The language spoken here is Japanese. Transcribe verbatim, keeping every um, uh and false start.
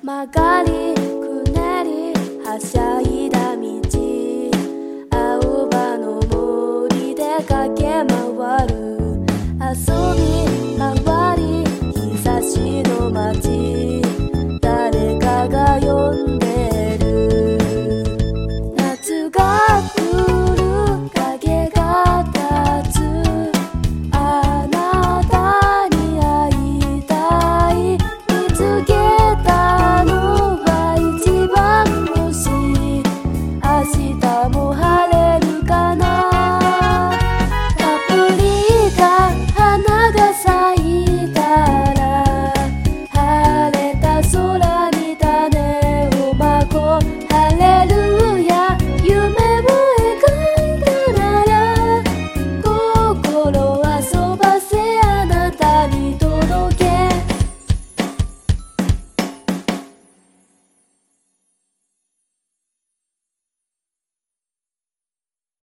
曲がりくねりはしゃいだ道、青葉の森で駆け回る、遊び回り日差しの街、誰かが呼んでる。夏が来る影が立つ、あなたに会いたい、見つけたのは一番星、明日